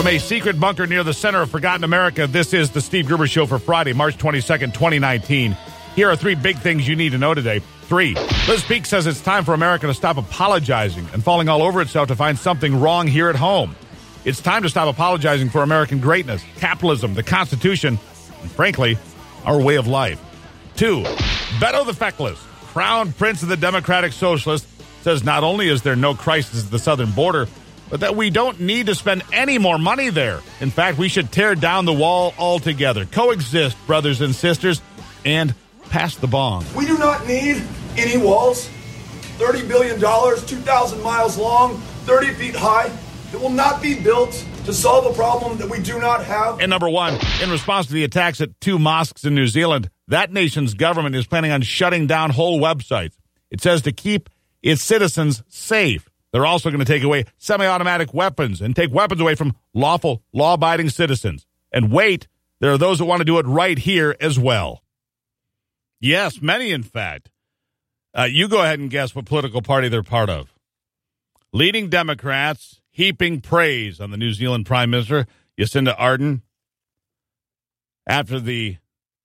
From a secret bunker near the center of forgotten America, this is the Steve Gruber Show for Friday, March 22nd, 2019. Here are three big things you need to know today. 3. Liz Peek says it's time for America to stop apologizing and falling all over itself to find something wrong here at home. It's time to stop apologizing for American greatness, capitalism, the Constitution, and frankly, our way of life. 2. Beto the Feckless, crown prince of the Democratic Socialists, says not only is there no crisis at the southern border, but that we don't need to spend any more money there. In fact, we should tear down the wall altogether. Coexist, brothers and sisters, and pass the bong. We do not need any walls. $30 billion, 2,000 miles long, 30 feet high. It will not be built to solve a problem that we do not have. And number 1, in response to the attacks at 2 mosques in New Zealand, that nation's government is planning on shutting down whole websites. It says to keep its citizens safe. They're also going to take away semi-automatic weapons and take weapons away from lawful, law-abiding citizens. And wait, there are those that want to do it right here as well. Yes, many, in fact. You go ahead and guess what political party they're part of. Leading Democrats heaping praise on the New Zealand Prime Minister, Jacinda Ardern, after the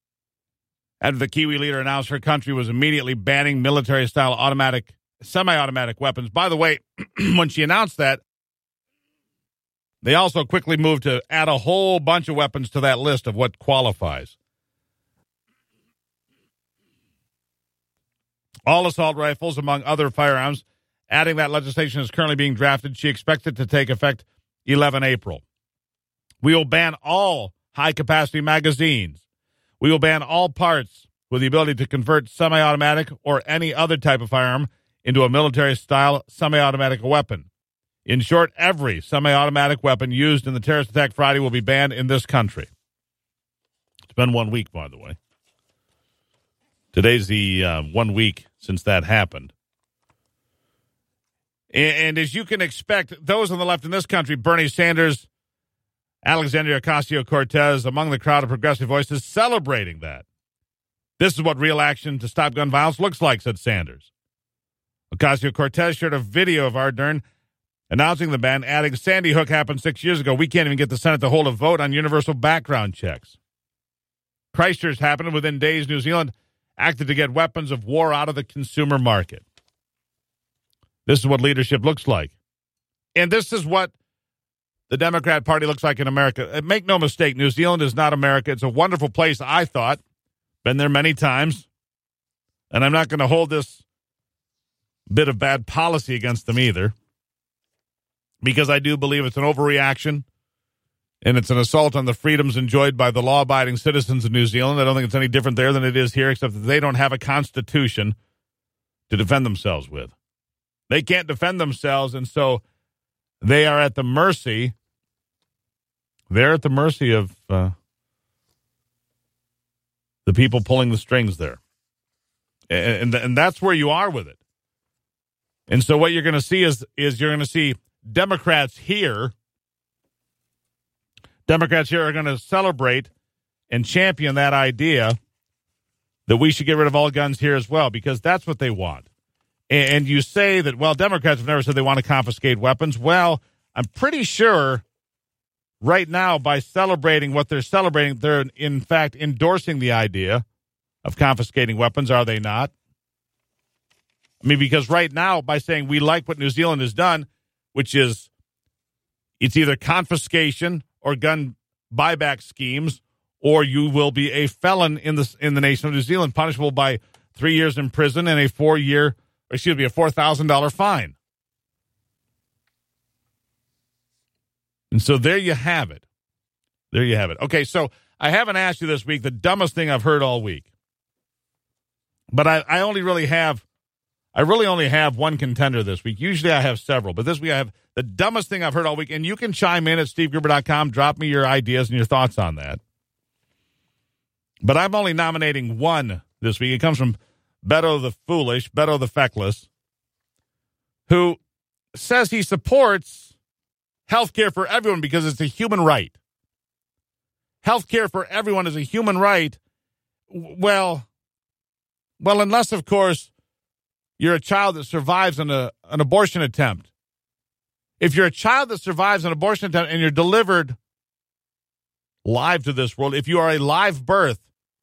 Kiwi leader announced her country was immediately banning military-style semi-automatic weapons. By the way, when she announced that, they also quickly moved to add a whole bunch of weapons to that list of what qualifies. All assault rifles, among other firearms. Adding that legislation is currently being drafted. She expects it to take effect 11 April. We will ban all high-capacity magazines. We will ban all parts with the ability to convert semi-automatic or any other type of firearm into a military-style semi-automatic weapon. In short, every semi-automatic weapon used in the terrorist attack Friday will be banned in this country. It's been 1 week, by the way. Today's the 1 week since that happened. And as you can expect, those on the left in this country, Bernie Sanders, Alexandria Ocasio-Cortez, among the crowd of progressive voices celebrating that. This is what real action to stop gun violence looks like, said Sanders. Ocasio-Cortez shared a video of Ardern announcing the ban, adding, Sandy Hook happened 6 years ago. We can't even get the Senate to hold a vote on universal background checks. Christchurch happened. Within days, New Zealand acted to get weapons of war out of the consumer market. This is what leadership looks like. And this is what the Democrat Party looks like in America. Make no mistake, New Zealand is not America. It's a wonderful place, I thought. Been there many times. And I'm not going to hold this bit of bad policy against them either, because I do believe it's an overreaction and it's an assault on the freedoms enjoyed by the law-abiding citizens of New Zealand. I don't think it's any different there than it is here, except that they don't have a constitution to defend themselves with. They can't defend themselves, and so they are at the mercy. They're at the mercy of the people pulling the strings there. And that's where you are with it. And so what you're going to see is you're going to see Democrats here are going to celebrate and champion that idea that we should get rid of all guns here as well, because that's what they want. And you say that, well, Democrats have never said they want to confiscate weapons. Well, I'm pretty sure right now, by celebrating what they're celebrating, they're in fact endorsing the idea of confiscating weapons, are they not? I mean, because right now, by saying we like what New Zealand has done, which is it's either confiscation or gun buyback schemes, or you will be a felon in the nation of New Zealand, punishable by 3 years in prison and a $4,000 fine. And so there you have it. There you have it. Okay, so I haven't asked you this week the dumbest thing I've heard all week. But I really only have one contender this week. Usually I have several, but this week I have the dumbest thing I've heard all week. And you can chime in at stevegruber.com. Drop me your ideas and your thoughts on that. But I'm only nominating one this week. It comes from Beto the Foolish, Beto the Feckless, who says he supports health care for everyone because it's a human right. Health care for everyone is a human right. Well, unless, of course, you're a child that survives an abortion attempt If you're a child that survives an abortion attempt and you're delivered live to this world, if you are a live birth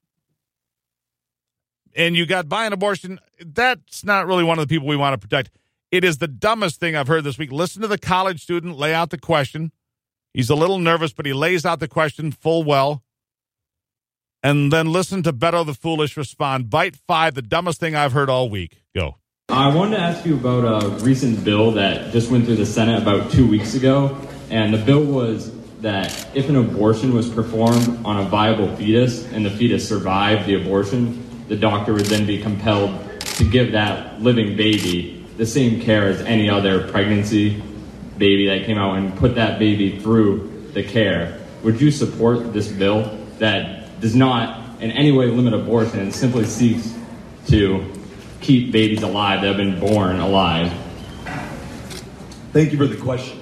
and you got by an abortion, that's not really one of the people we want to protect. It is the dumbest thing I've heard this week. Listen to the college student lay out the question. He's a little nervous, but he lays out the question full well. And then listen to Beto the Foolish respond. Bite 5, the dumbest thing I've heard all week. Go. I wanted to ask you about a recent bill that just went through the Senate about 2 weeks ago. And the bill was that if an abortion was performed on a viable fetus and the fetus survived the abortion, the doctor would then be compelled to give that living baby the same care as any other pregnancy baby that came out and put that baby through the care. Would you support this bill that does not in any way limit abortion and simply seeks to keep babies alive that have been born alive? Thank you for the question.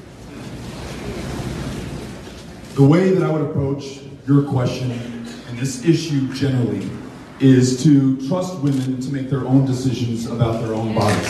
The way that I would approach your question and this issue generally is to trust women to make their own decisions about their own bodies.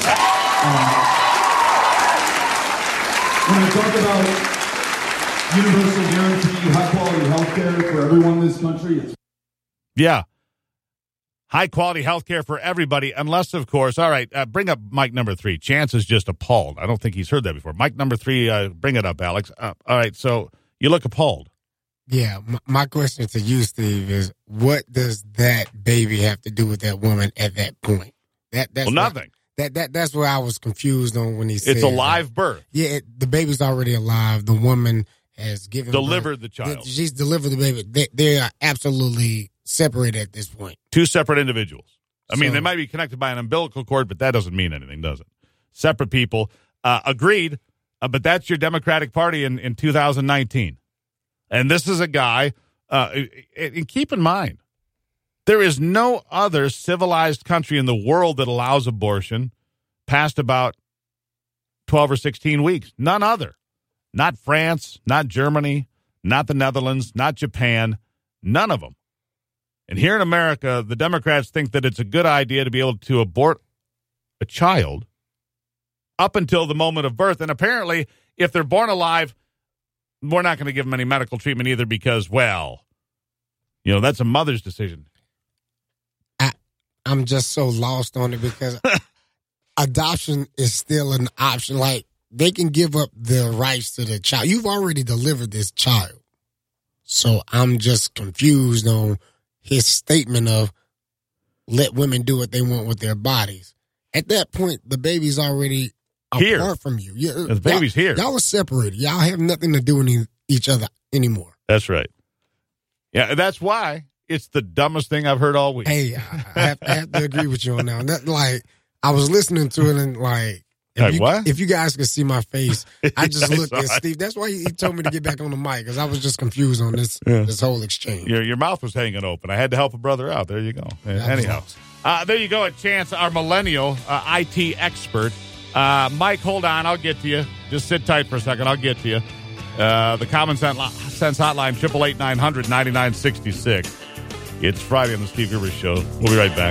When I talk about universal guarantee, high-quality health care for everyone in this country, yeah. High-quality health care for everybody, unless, of course, all right, bring up Mike number 3. Chance is just appalled. I don't think he's heard that before. Mike number 3, bring it up, Alex. All right, so you look appalled. Yeah, my question to you, Steve, is what does that baby have to do with that woman at that point? That's nothing. That's where I was confused on when he said it's a live birth. Yeah, the baby's already alive. The woman has delivered the child. She's delivered the baby. They are absolutely separated at this point. 2 separate individuals. I mean, they might be connected by an umbilical cord, but that doesn't mean anything, does it? Separate people. Agreed, but that's your Democratic Party in 2019. And this is a guy, and keep in mind, there is no other civilized country in the world that allows abortion past about 12 or 16 weeks. None other. Not France, not Germany, not the Netherlands, not Japan, none of them. And here in America, the Democrats think that it's a good idea to be able to abort a child up until the moment of birth. And apparently, if they're born alive, we're not going to give them any medical treatment either because, well, that's a mother's decision. I'm just so lost on it because adoption is still an option. Like, they can give up their rights to the child. You've already delivered this child. So I'm just confused on his statement of let women do what they want with their bodies. At that point, the baby's already here. Apart from you. The baby's here. Y'all are separated. Y'all have nothing to do with each other anymore. That's right. Yeah, that's why it's the dumbest thing I've heard all week. Hey, I have to agree with you on that. That, I was listening to it and if you guys could see my face, I just looked at Steve. That's why he told me to get back on the mic because I was just confused on this whole exchange. Your mouth was hanging open. I had to help a brother out. There you go. Anyhow, there you go. At Chance, our millennial IT expert. Mike, hold on. I'll get to you. Just sit tight for a second. I'll get to you. The Common Sense Hotline, 888-900-9966. It's Friday on the Steve Gruber Show. We'll be right back.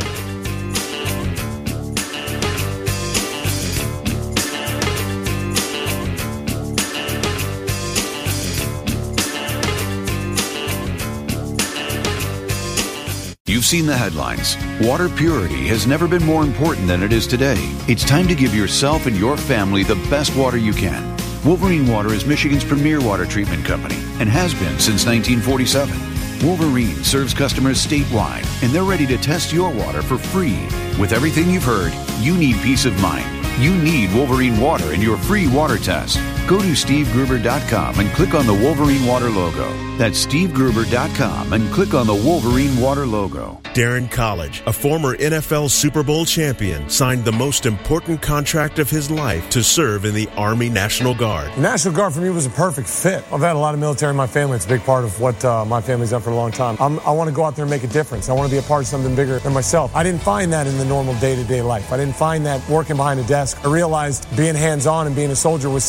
You've seen the headlines. Water purity has never been more important than it is today. It's time to give yourself and your family the best water you can. Wolverine Water is Michigan's premier water treatment company and has been since 1947. Wolverine serves customers statewide, and they're ready to test your water for free. With everything you've heard, you need peace of mind. You need Wolverine Water in your free water test. Go to SteveGruber.com and click on the Wolverine Water logo. That's SteveGruber.com and click on the Wolverine Water logo. Darren College, a former NFL Super Bowl champion, signed the most important contract of his life to serve in the Army National Guard. The National Guard for me was a perfect fit. I've had a lot of military in my family. It's a big part of what my family's done for a long time. I want to go out there and make a difference. I want to be a part of something bigger than myself. I didn't find that in the normal day-to-day life. I didn't find that working behind a desk. I realized being hands-on and being a soldier was something that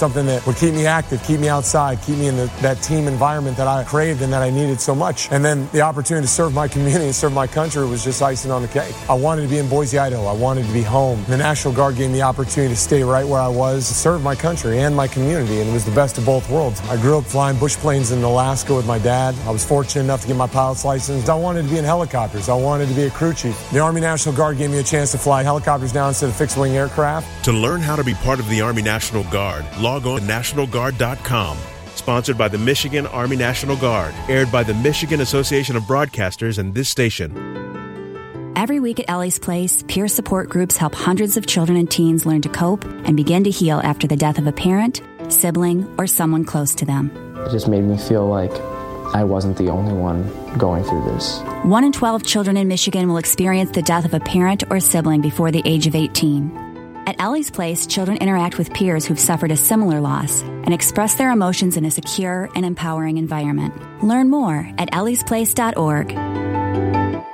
would keep me active, keep me outside, keep me in that team environment that I craved and that I needed so much. And then the opportunity to serve my community and serve my country was just icing on the cake. I wanted to be in Boise, Idaho. I wanted to be home. The National Guard gave me the opportunity to stay right where I was, to serve my country and my community, and it was the best of both worlds. I grew up flying bush planes in Alaska with my dad. I was fortunate enough to get my pilot's license. I wanted to be in helicopters. I wanted to be a crew chief. The Army National Guard gave me a chance to fly helicopters now instead of fixed-wing aircraft. To learn how to be part of the Army National Guard, log on to nationalguard.com. Sponsored by the Michigan Army National Guard. Aired by the Michigan Association of Broadcasters and this station. Every week at Ellie's Place, peer support groups help hundreds of children and teens learn to cope and begin to heal after the death of a parent, sibling, or someone close to them. It just made me feel like I wasn't the only one going through this. 1 in 12 children in Michigan will experience the death of a parent or sibling before the age of 18. At Ellie's Place, children interact with peers who've suffered a similar loss and express their emotions in a secure and empowering environment. Learn more at elliesplace.org.